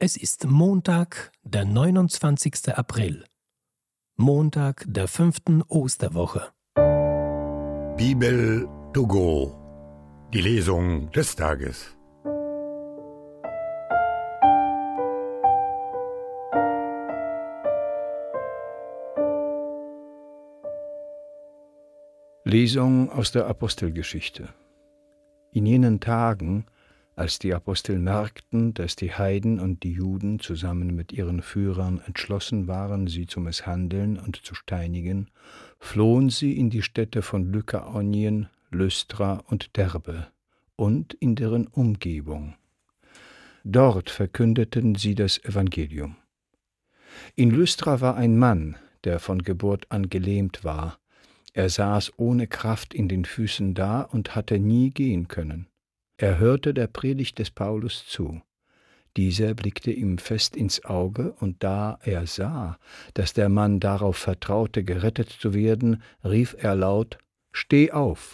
Es ist Montag, der 29. April, Montag der 5. Osterwoche. Bibel to go, die Lesung des Tages. Lesung aus der Apostelgeschichte. In jenen Tagen, als die Apostel merkten, dass die Heiden und die Juden zusammen mit ihren Führern entschlossen waren, sie zu misshandeln und zu steinigen, flohen sie in die Städte von Lykaonien, Lystra und Derbe und in deren Umgebung. Dort verkündeten sie das Evangelium. In Lystra war ein Mann, der von Geburt an gelähmt war. Er saß ohne Kraft in den Füßen da und hatte nie gehen können. Er hörte der Predigt des Paulus zu. Dieser blickte ihm fest ins Auge, und da er sah, dass der Mann darauf vertraute, gerettet zu werden, rief er laut: »Steh auf!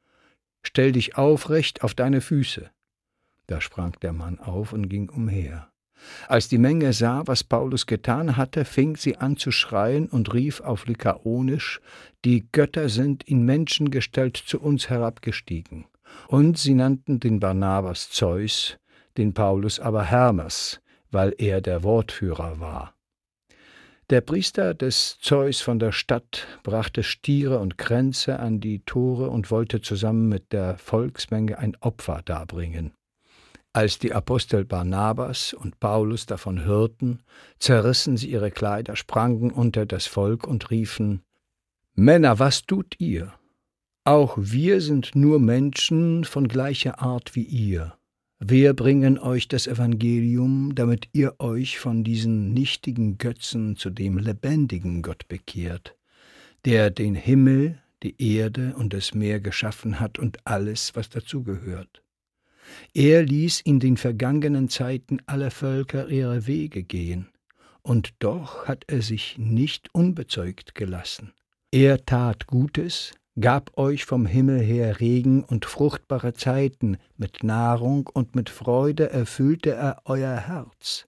Stell dich aufrecht auf deine Füße!« Da sprang der Mann auf und ging umher. Als die Menge sah, was Paulus getan hatte, fing sie an zu schreien und rief auf Lykaonisch: »Die Götter sind in Menschengestalt zu uns herabgestiegen.« Und sie nannten den Barnabas Zeus, den Paulus aber Hermes, weil er der Wortführer war. Der Priester des Zeus von der Stadt brachte Stiere und Kränze an die Tore und wollte zusammen mit der Volksmenge ein Opfer darbringen. Als die Apostel Barnabas und Paulus davon hörten, zerrissen sie ihre Kleider, sprangen unter das Volk und riefen: »Männer, was tut ihr? Auch wir sind nur Menschen von gleicher Art wie ihr. Wir bringen euch das Evangelium, damit ihr euch von diesen nichtigen Götzen zu dem lebendigen Gott bekehrt, der den Himmel, die Erde und das Meer geschaffen hat und alles, was dazugehört. Er ließ in den vergangenen Zeiten alle Völker ihre Wege gehen, und doch hat er sich nicht unbezeugt gelassen. Er tat Gutes, gab euch vom Himmel her Regen und fruchtbare Zeiten, mit Nahrung und mit Freude erfüllte er euer Herz.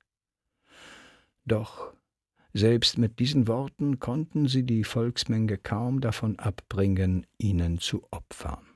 Doch selbst mit diesen Worten konnten sie die Volksmenge kaum davon abbringen, ihnen zu opfern.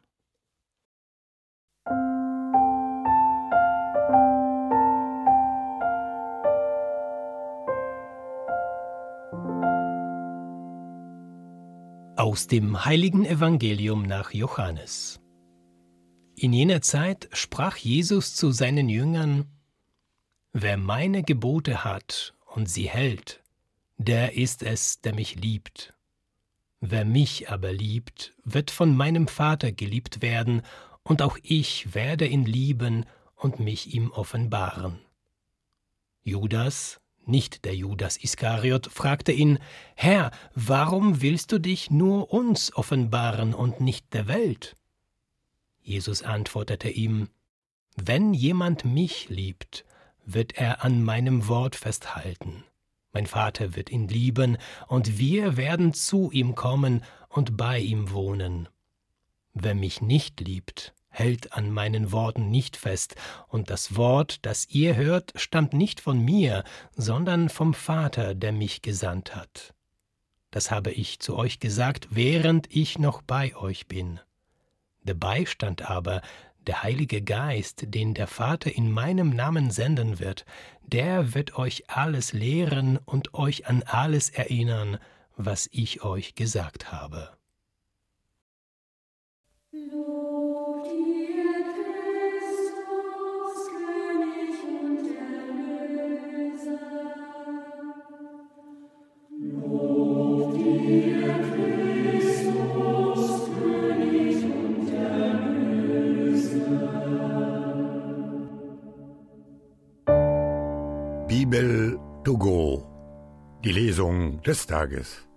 Aus dem heiligen Evangelium nach Johannes. In jener Zeit sprach Jesus zu seinen Jüngern: »Wer meine Gebote hat und sie hält, der ist es, der mich liebt. Wer mich aber liebt, wird von meinem Vater geliebt werden, und auch ich werde ihn lieben und mich ihm offenbaren.« Judas, nicht der Judas Iskariot, fragte ihn: »Herr, warum willst du dich nur uns offenbaren und nicht der Welt?« Jesus antwortete ihm: »Wenn jemand mich liebt, wird er an meinem Wort festhalten. Mein Vater wird ihn lieben, und wir werden zu ihm kommen und bei ihm wohnen. Wer mich nicht liebt, hält an meinen Worten nicht fest, und das Wort, das ihr hört, stammt nicht von mir, sondern vom Vater, der mich gesandt hat. Das habe ich zu euch gesagt, während ich noch bei euch bin. Der Beistand aber, der Heilige Geist, den der Vater in meinem Namen senden wird, der wird euch alles lehren und euch an alles erinnern, was ich euch gesagt habe.« Bibel to go, die Lesung des Tages.